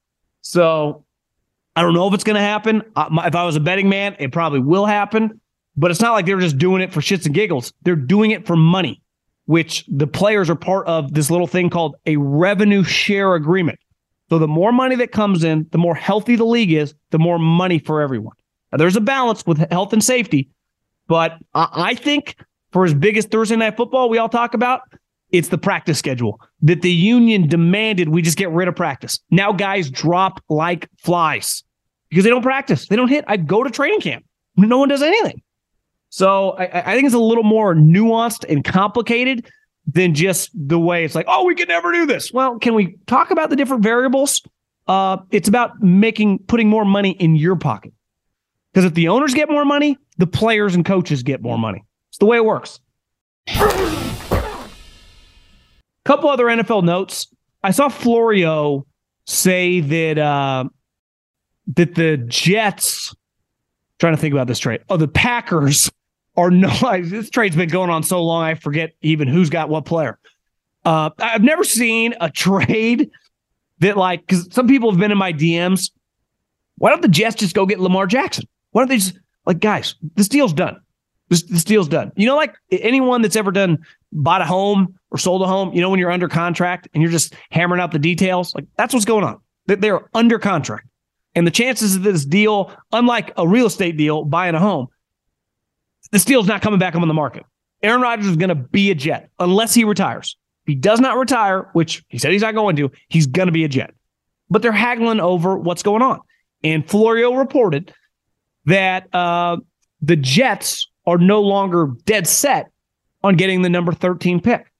So I don't know if it's going to happen. Uh, my, if I was a betting man, it probably will happen. But it's not like they're just doing it for shits and giggles. They're doing it for money, which the players are part of this little thing called a revenue share agreement. So the more money that comes in, the more healthy the league is, the more money for everyone. Now, there's a balance with health and safety. But I think for as big as Thursday Night Football we all talk about, it's the practice schedule that the union demanded we just get rid of practice. Now guys drop like flies because they don't practice. They don't hit. I go to training camp. No one does anything. So I, I think it's a little more nuanced and complicated than just the way it's like, oh, we can never do this. Well, can we talk about the different variables? Uh, it's about making putting more money in your pocket. Because if the owners get more money, the players and coaches get more money. It's the way it works. Couple other N F L notes. I saw Florio say that uh, that the Jets, trying to think about this trade, oh, the Packers are no, this trade's been going on so long, I forget even who's got what player. Uh, I've never seen a trade that, like, because some people have been in my D Ms. Why don't the Jets just go get Lamar Jackson? Why don't they just, like, guys, this deal's done. This, this deal's done. You know, like anyone that's ever done, bought a home or sold a home, you know, when you're under contract and you're just hammering out the details, like that's what's going on. They're under contract. And the chances of this deal, unlike a real estate deal, buying a home, this deal's not coming back on the market. Aaron Rodgers is going to be a Jet unless he retires. If he does not retire, which he said he's not going to, he's going to be a Jet. but they're haggling over what's going on. And Florio reported that uh, the Jets are no longer dead set on getting the number thirteen pick.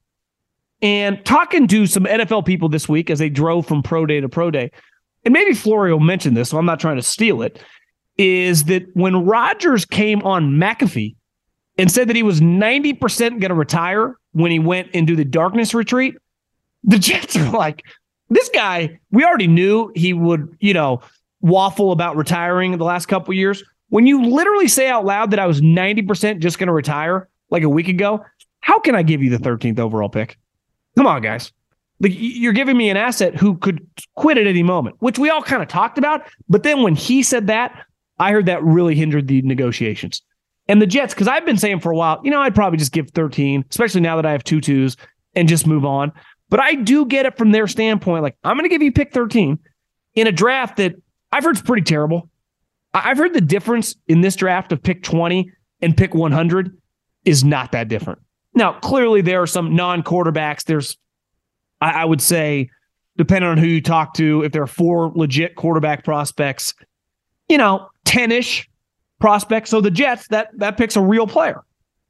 And talking to some N F L people this week as they drove from pro day to pro day, and maybe Florio mentioned this, so I'm not trying to steal it, is that when Rodgers came on McAfee and said that he was ninety percent going to retire when he went into the darkness retreat, the Jets are like, this guy, we already knew he would, you know, waffle about retiring the last couple of years. When you literally say out loud that I was ninety percent just going to retire like a week ago, how can I give you the thirteenth overall pick? Come on, guys. Like, you're giving me an asset who could quit at any moment, which we all kind of talked about. But then when he said that, I heard that really hindered the negotiations. And the Jets, because I've been saying for a while, you know, I'd probably just give thirteen, especially now that I have two twos, and just move on. But I do get it from their standpoint. Like, I'm going to give you pick thirteen in a draft that I've heard is pretty terrible. I've heard the difference in this draft of pick twenty and pick one hundred is not that different. Now, clearly there are some non-quarterbacks. There's, I, I would say, depending on who you talk to, if there are four legit quarterback prospects, you know, ten-ish prospects. So the Jets, that that pick's a real player.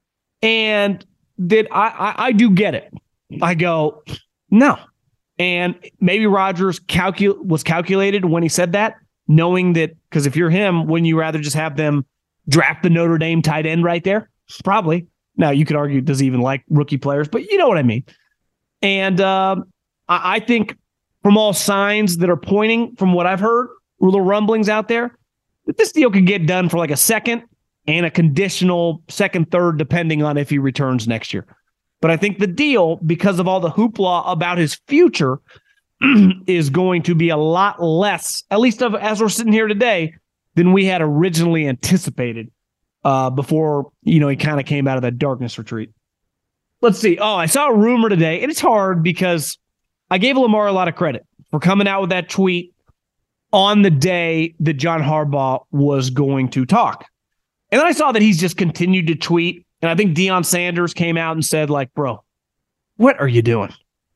And that I, I, I do get it. I go, no. And maybe Rodgers calcul- was calculated when he said that, knowing that, because if you're him, wouldn't you rather just have them draft the Notre Dame tight end right there? Probably. Now, you could argue, does he even like rookie players? But you know what I mean. And um, I, I think from all signs that are pointing, from what I've heard, little rumblings out there, that this deal could get done for like a second and a conditional second, third, depending on if he returns next year. But I think the deal, because of all the hoopla about his future, is going to be a lot less, at least of, as we're sitting here today, than we had originally anticipated uh, before, you know, he kind of came out of that darkness retreat. Let's see. Oh, I saw a rumor today, and it's hard because I gave Lamar a lot of credit for coming out with that tweet on the day that John Harbaugh was going to talk. And then I saw that he's just continued to tweet. And I think Deion Sanders came out and said, like, bro, what are you doing?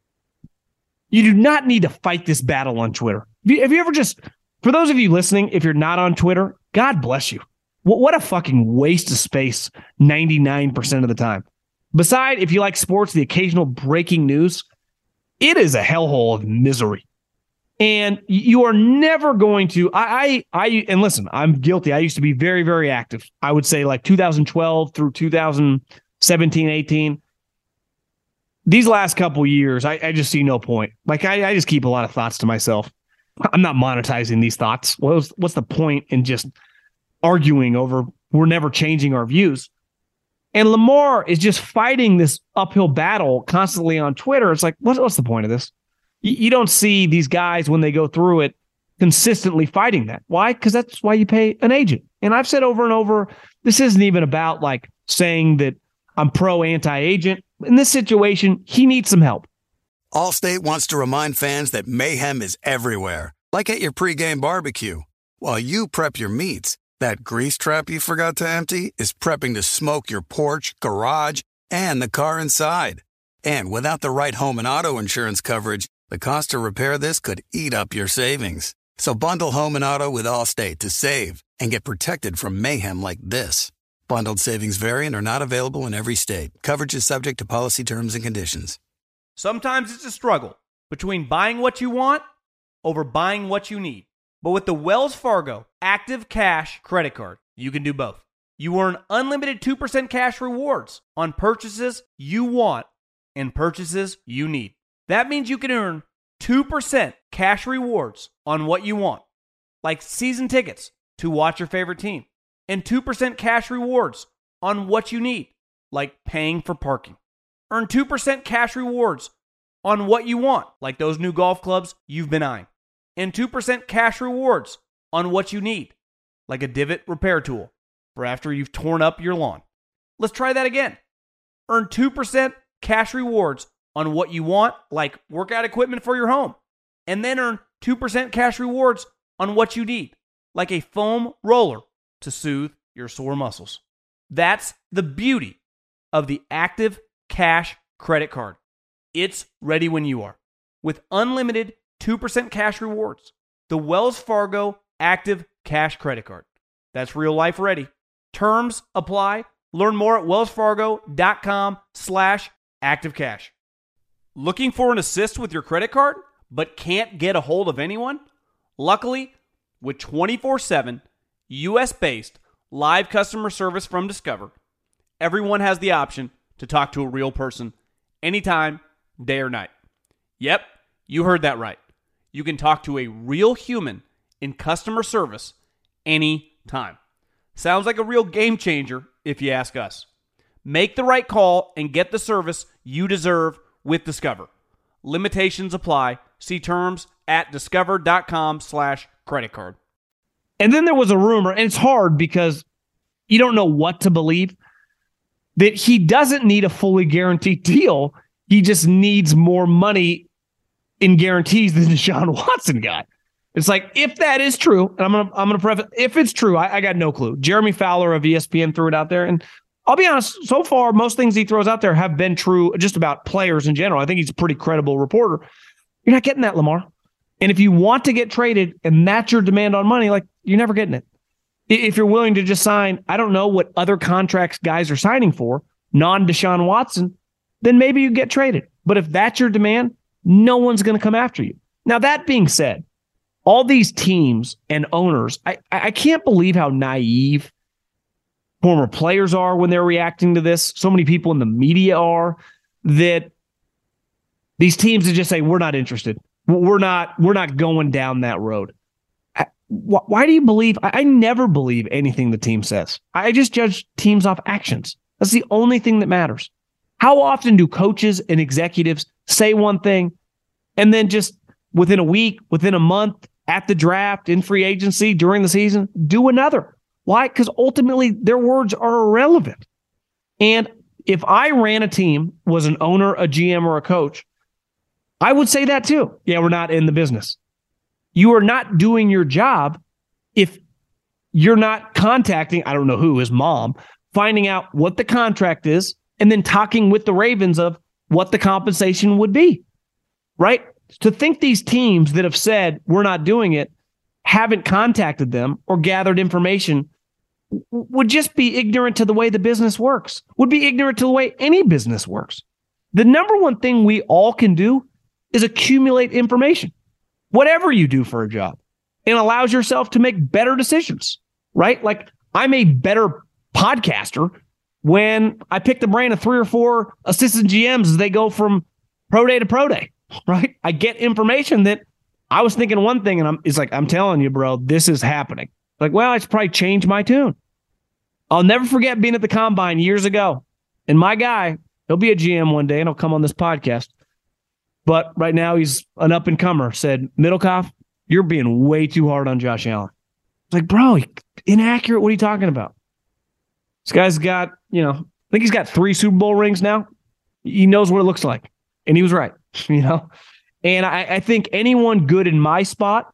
You do not need to fight this battle on Twitter. Have you, have you ever just, for those of you listening, if you're not on Twitter, God bless you. What, what a fucking waste of space ninety-nine percent of the time. Beside, if you like sports, the occasional breaking news, it is a hellhole of misery. And you are never going to, I, I, I, and listen, I'm guilty. I used to be very, very active. I would say like two thousand twelve through two thousand seventeen, eighteen. These last couple of years, I, I just see no point. Like, I, I just keep a lot of thoughts to myself. I'm not monetizing these thoughts. What's, what's the point in just arguing over, we're never changing our views? And Lamar is just fighting this uphill battle constantly on Twitter. It's like, what, what's the point of this? You don't see these guys when they go through it consistently fighting that. Why? Because that's why you pay an agent. And I've said over and over, this isn't even about like saying that I'm pro anti-agent. In this situation, he needs some help. Allstate wants to remind fans that mayhem is everywhere, like at your pregame barbecue. While you prep your meats, that grease trap you forgot to empty is prepping to smoke your porch, garage, and the car inside. And without the right home and auto insurance coverage, the cost to repair this could eat up your savings. So bundle home and auto with Allstate to save and get protected from mayhem like this. Bundled savings vary and are not available in every state. Coverage is subject to policy terms and conditions. Sometimes it's a struggle between buying what you want over buying what you need. But with the Wells Fargo Active Cash credit card, you can do both. You earn unlimited two percent cash rewards on purchases you want and purchases you need. That means you can earn two percent cash rewards on what you want, like season tickets to watch your favorite team, and two percent cash rewards on what you need, like paying for parking. Earn two percent cash rewards on what you want, like those new golf clubs you've been eyeing, and two percent cash rewards on what you need, like a divot repair tool for after you've torn up your lawn. Let's try that again. Earn two percent cash rewards on what you want, like workout equipment for your home, and then earn two percent cash rewards on what you need, like a foam roller to soothe your sore muscles. That's the beauty of the Active Cash credit card. It's ready when you are, with unlimited two percent cash rewards. The Wells Fargo Active Cash Credit Card. That's real life ready. Terms apply. Learn more at wellsfargo.com slash activecash. Looking for an assist with your credit card, but can't get a hold of anyone? Luckily, with twenty-four seven U S-based live customer service from Discover, everyone has the option to talk to a real person anytime, day or night. Yep, you heard that right. You can talk to a real human in customer service anytime. Sounds like a real game changer if you ask us. Make the right call and get the service you deserve with Discover. Limitations apply. See terms at discover.com slash credit card. And then there was a rumor, and it's hard because you don't know what to believe, that he doesn't need a fully guaranteed deal. He just needs more money in guarantees than Deshaun Watson got. It's like, if that is true, and I'm gonna I'm gonna preface, if it's true, I, I got no clue. Jeremy Fowler of E S P N threw it out there, and I'll be honest, so far most things he throws out there have been true just about players in general. I think he's a pretty credible reporter. You're not getting that, Lamar. And if you want to get traded and that's your demand on money, like, you're never getting it. If you're willing to just sign, I don't know what other contracts guys are signing for, non-Deshaun Watson, then maybe you get traded. But if that's your demand, no one's going to come after you. Now, that being said, all these teams and owners, I, I can't believe how naive former players are when they're reacting to this. So many people in the media are, that these teams that just say, we're not interested. We're not, we're not going down that road. I, wh- why do you believe? I, I never believe anything the team says. I just judge teams off actions. That's the only thing that matters. How often do coaches and executives say one thing and then just within a week, within a month, at the draft, in free agency, during the season, do another? Why? Because ultimately their words are irrelevant. And if I ran a team, was an owner, a G M, or a coach, I would say that too. Yeah, we're not in the business. You are not doing your job if you're not contacting, I don't know who, his mom, finding out what the contract is, and then talking with the Ravens of what the compensation would be, right? To think these teams that have said we're not doing it haven't contacted them or gathered information would just be ignorant to the way the business works, would be ignorant to the way any business works. The number one thing we all can do is accumulate information, whatever you do for a job, and allows yourself to make better decisions, right? Like, I'm a better podcaster when I pick the brain of three or four assistant G Ms as they go from pro day to pro day, right? I get information that I was thinking one thing, and I'm, it's like, I'm telling you, bro, this is happening. Like, well, I should probably change my tune. I'll never forget being at the Combine years ago. And my guy, he'll be a G M one day, and he'll come on this podcast. But right now, he's an up-and-comer, said, Middlecoff, you're being way too hard on Josh Allen. It's like, bro, inaccurate. What are you talking about? This guy's got, you know, I think he's got three Super Bowl rings now. He knows what it looks like. And he was right, you know? And I, I think anyone good in my spot,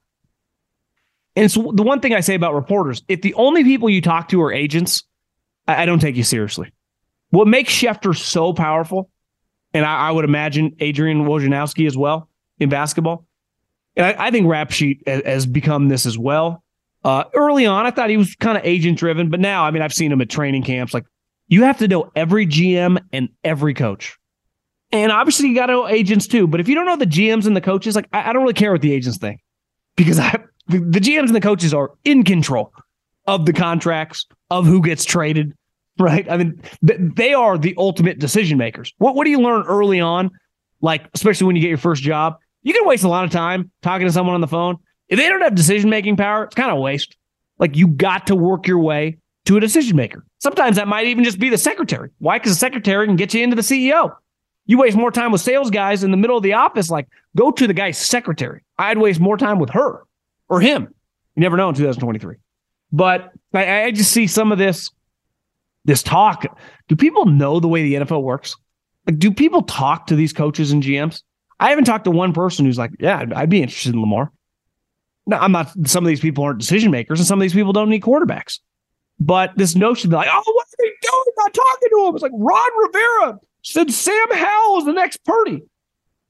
and it's the one thing I say about reporters, if the only people you talk to are agents, I, I don't take you seriously. What makes Schefter so powerful, and I, I would imagine Adrian Wojnarowski as well in basketball, and I, I think Rap Sheet has, has become this as well. Uh, early on, I thought he was kind of agent-driven, but now, I mean, I've seen him at training camps. Like, you have to know every G M and every coach. And obviously, you got to know agents too. But if you don't know the G Ms and the coaches, like, I, I don't really care what the agents think, because I, the G Ms and the coaches are in control of the contracts, of who gets traded, right? I mean, th- they are the ultimate decision makers. What, what do you learn early on? Like, especially when you get your first job, you can waste a lot of time talking to someone on the phone. If they don't have decision-making power, it's kind of a waste. Like, you got to work your way to a decision maker. Sometimes that might even just be the secretary. Why? Because the secretary can get you into the C E O. You waste more time with sales guys in the middle of the office, like, go to the guy's secretary. I'd waste more time with her or him. You never know in two thousand twenty-three. But I, I just see some of this, this talk. Do people know the way the N F L works? Like, do people talk to these coaches and G Ms? I haven't talked to one person who's like, yeah, I'd, I'd be interested in Lamar. No, I'm not. Some of these people aren't decision makers, and some of these people don't need quarterbacks. But this notion that, like, oh, what are they doing? Not talking to him. It's like Ron Rivera said Sam Howell is the next Purdy.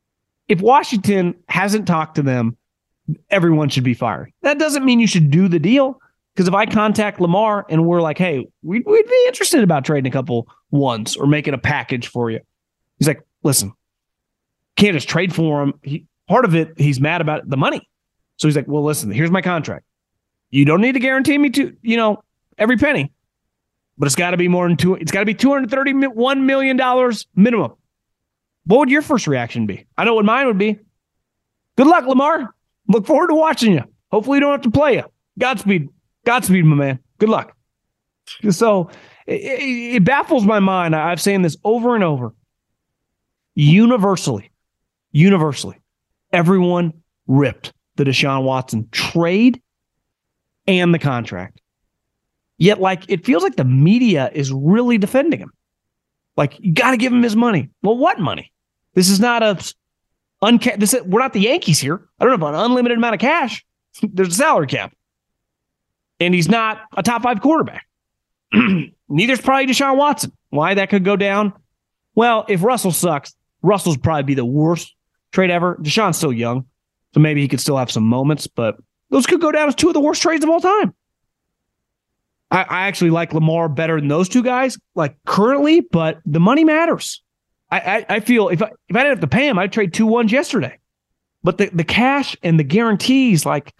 if Washington hasn't talked to them, everyone should be fired. That doesn't mean you should do the deal. Because if I contact Lamar and we're like, hey, we'd, we'd be interested about trading a couple ones or making a package for you. He's like, listen, can't just trade for him. He, part of it, he's mad about the money. So he's like, well, listen, here's my contract. You don't need to guarantee me to, you know, every penny, but it's got to be more than two. It's got to be two hundred thirty-one million dollars minimum. What would your first reaction be? I know what mine would be. Good luck, Lamar. Look forward to watching you. Hopefully you don't have to play you. Godspeed. Godspeed, my man. Good luck. So it, it, it baffles my mind. I've seen this over and over. Universally, universally, everyone ripped the Deshaun Watson trade and the contract. Yet, like, it feels like the media is really defending him. Like, you got to give him his money. Well, what money? This is not a unca- this is, we're not the Yankees here. I don't have an unlimited amount of cash. There's a salary cap. And he's not a top five quarterback. Neither's probably Deshaun Watson. Why that could go down? Well, if Russell sucks, Russell's probably be the worst trade ever. Deshaun's still young, so maybe he could still have some moments, but those could go down as two of the worst trades of all time. I, I actually like Lamar better than those two guys, like currently, but the money matters. I, I, I feel if I, if I didn't have to pay him, I'd trade two ones yesterday. But the, the cash and the guarantees, like,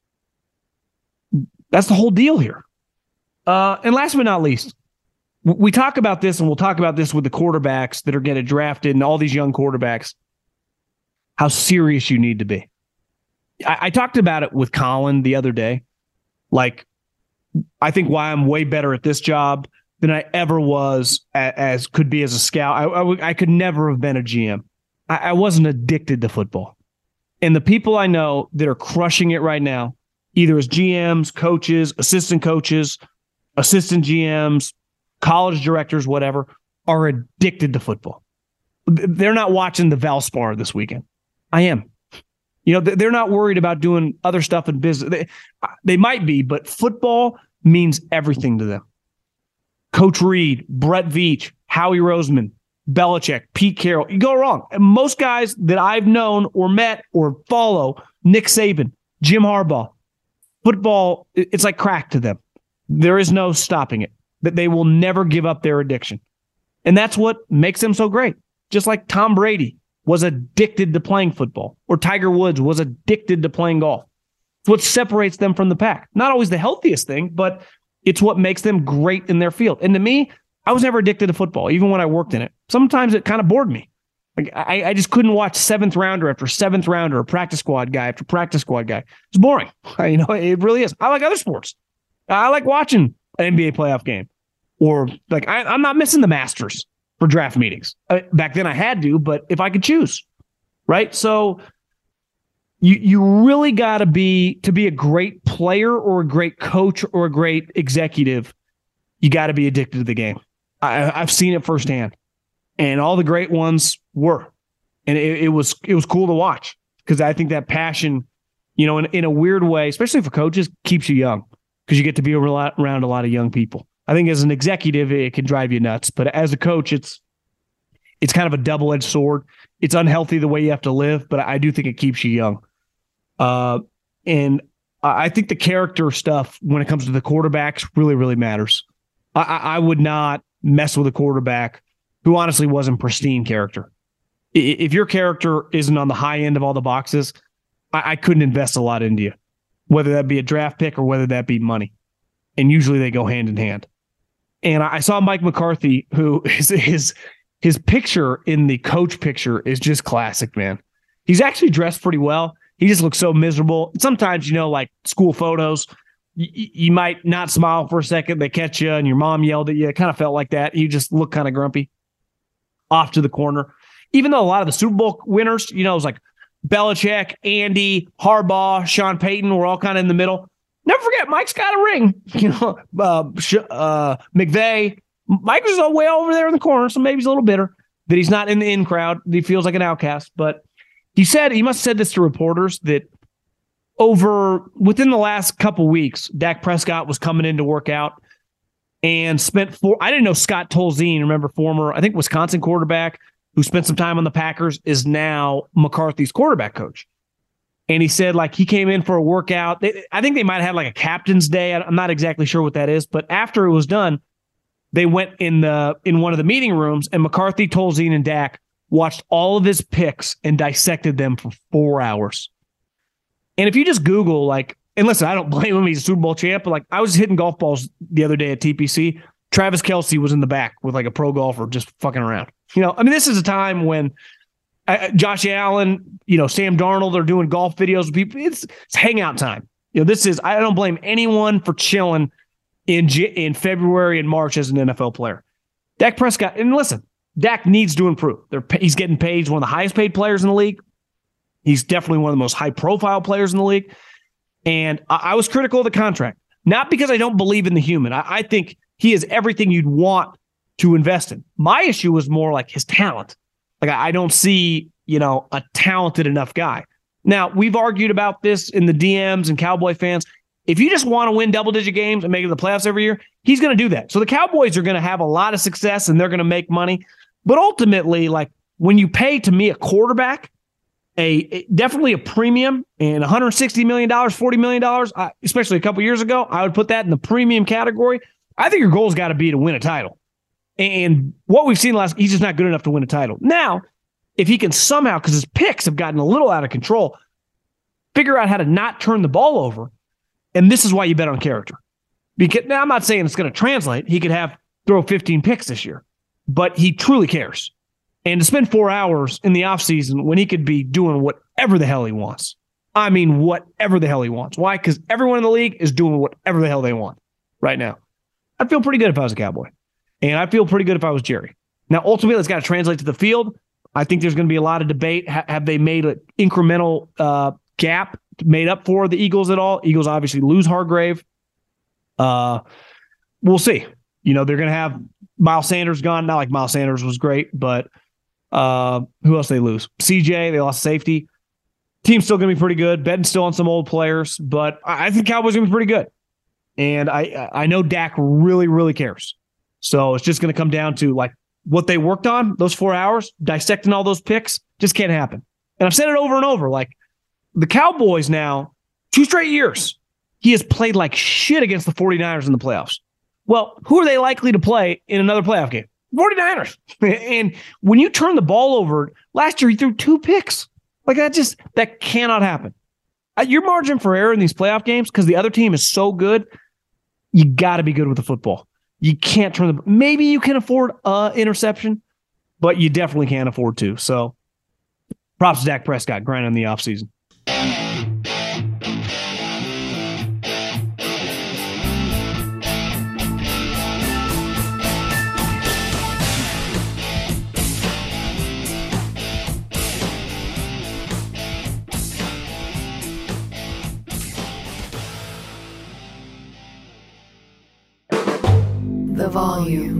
that's the whole deal here. Uh, and last but not least, we talk about this, and we'll talk about this with the quarterbacks that are getting drafted and all these young quarterbacks, how serious you need to be. I, I talked about it with Colin the other day. Like, I think why I'm way better at this job than I ever was as, as could be as a scout. I, I, I could never have been a G M. I, I wasn't addicted to football. And the people I know that are crushing it right now, either as G Ms, coaches, assistant coaches, assistant G Ms, college directors, whatever, are addicted to football. They're not watching the Valspar this weekend. I am. You know, they're not worried about doing other stuff in business. They, they might be, but football means everything to them. Coach Reed, Brett Veach, Howie Roseman, Belichick, Pete Carroll. You go wrong. And most guys that I've known or met or follow, Nick Saban, Jim Harbaugh, football, it's like crack to them. There is no stopping it. That they will never give up their addiction. And that's what makes them so great. Just like Tom Brady was addicted to playing football, or Tiger Woods was addicted to playing golf. It's what separates them from the pack. Not always the healthiest thing, but it's what makes them great in their field. And to me, I was never addicted to football, even when I worked in it. Sometimes it kind of bored me. Like I, I just couldn't watch seventh rounder after seventh rounder, or practice squad guy after practice squad guy. It's boring. You know, it really is. I like other sports. I like watching an N B A playoff game. Or like I, I'm not missing the Masters for draft meetings. Uh, back then I had to, but if I could choose, right? So you you really got to be, to be a great player or a great coach or a great executive, you got to be addicted to the game. I, I've seen it firsthand, and all the great ones were, and it, it was it was cool to watch because I think that passion, you know, in, in a weird way, especially for coaches, keeps you young because you get to be around a lot of young people. I think as an executive, it can drive you nuts. But as a coach, it's it's kind of a double-edged sword. It's unhealthy the way you have to live, but I do think it keeps you young. Uh, and I think the character stuff when it comes to the quarterbacks really, really matters. I, I would not mess with a quarterback who honestly wasn't pristine character. If your character isn't on the high end of all the boxes, I, I couldn't invest a lot into you, whether that be a draft pick or whether that be money. And usually they go hand in hand. And I saw Mike McCarthy, who is his his picture in the coach picture is just classic, man. He's actually dressed pretty well. He just looks so miserable. Sometimes, you know, like school photos, you, you might not smile for a second. They catch you and your mom yelled at you. It kind of felt like that. You just look kind of grumpy off to the corner. Even though a lot of the Super Bowl winners, you know, it was like Belichick, Andy, Harbaugh, Sean Payton were all kind of in the middle. Never forget, Mike's got a ring. You know, uh, uh, McVay. Mike was way over there in the corner, so maybe he's a little bitter that he's not in the in crowd. He feels like an outcast. But he said, he must have said this to reporters, that over within the last couple weeks, Dak Prescott was coming in to work out and spent four. I didn't know Scott Tolzien, remember, former, I think, Wisconsin quarterback, who spent some time on the Packers, is now McCarthy's quarterback coach. And he said, like, he came in for a workout. They, I think they might have had like a captain's day. I'm not exactly sure what that is. But after it was done, they went in the in one of the meeting rooms, and McCarthy told Zine and Dak, watched all of his picks and dissected them for four hours. And if you just Google, like, and listen, I don't blame him. He's a Super Bowl champ. But like, I was hitting golf balls the other day at T P C. Travis Kelce was in the back with like a pro golfer just fucking around. You know, I mean, this is a time when uh, Josh Allen, you know, Sam Darnold are doing golf videos with people. It's, it's hangout time. You know, this is, I don't blame anyone for chilling in in February and March as an N F L player. Dak Prescott, and listen, Dak needs to improve. They're, he's getting paid. He's one of the highest paid players in the league. He's definitely one of the most high-profile players in the league. And I, I was critical of the contract, not because I don't believe in the human. I, I think he is everything you'd want to invest in. My issue was more like his talent. Like, I, I don't see, you know, a talented enough guy. Now, we've argued about this in the D Ms and Cowboy fans. If you just want to win double-digit games and make it to the playoffs every year, he's going to do that. So the Cowboys are going to have a lot of success, and they're going to make money. But ultimately, like, when you pay, to me, a quarterback, a, a definitely a premium, and one hundred sixty million dollars, forty million dollars, uh, especially a couple years ago, I would put that in the premium category. I think your goal's got to be to win a title. And what we've seen last, he's just not good enough to win a title. Now, if he can somehow, because his picks have gotten a little out of control, figure out how to not turn the ball over, and this is why you bet on character. Because now, I'm not saying it's going to translate. He could have throw fifteen picks this year, but he truly cares. And to spend four hours in the offseason when he could be doing whatever the hell he wants. I mean, whatever the hell he wants. Why? Because everyone in the league is doing whatever the hell they want right now. I'd feel pretty good if I was a Cowboy. And I'd feel pretty good if I was Jerry. Now, ultimately, it's got to translate to the field. I think there's going to be a lot of debate. Ha- have they made an incremental uh, gap made up for the Eagles at all? Eagles obviously lose Hargrave. Uh, we'll see. You know, they're going to have Miles Sanders gone. Not like Miles Sanders was great, but uh, who else they lose? C J, they lost safety. Team's still going to be pretty good. Betting still on some old players, but I, I think Cowboys are going to be pretty good. And I I know Dak really, really cares. So it's just going to come down to like what they worked on, those four hours, dissecting all those picks, just can't happen. And I've said it over and over, like the Cowboys now, two straight years, he has played like shit against the 49ers in the playoffs. Well, who are they likely to play in another playoff game? 49ers. And when you turn the ball over, last year he threw two picks. Like that just, that cannot happen. Your margin for error in these playoff games, because the other team is so good, you got to be good with the football. You can't turn the, maybe you can afford a interception, but you definitely can't afford to. So props to Dak Prescott grinding in the offseason. The volume.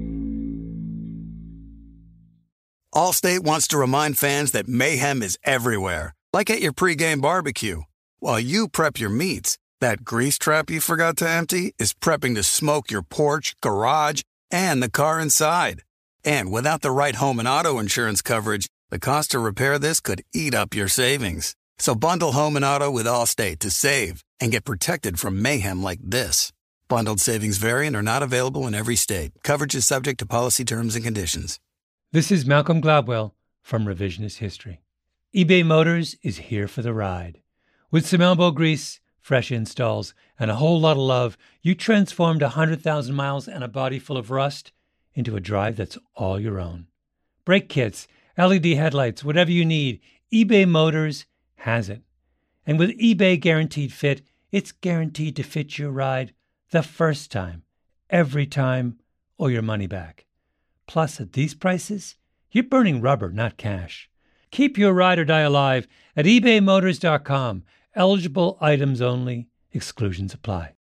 Allstate wants to remind fans that mayhem is everywhere, like at your pregame barbecue. While you prep your meats, that grease trap you forgot to empty is prepping to smoke your porch, garage, and the car inside. And without the right home and auto insurance coverage, the cost to repair this could eat up your savings. So bundle home and auto with Allstate to save and get protected from mayhem like this. Bundled savings vary and are not available in every state. Coverage is subject to policy terms and conditions. This is Malcolm Gladwell from Revisionist History. eBay Motors is here for the ride. With some elbow grease, fresh installs, and a whole lot of love, you transformed one hundred thousand miles and a body full of rust into a drive that's all your own. Brake kits, L E D headlights, whatever you need, eBay Motors has it. And with eBay Guaranteed Fit, it's guaranteed to fit your ride the first time, every time, or your money back. Plus, at these prices, you're burning rubber, not cash. Keep your ride or die alive at ebay motors dot com. Eligible items only. Exclusions apply.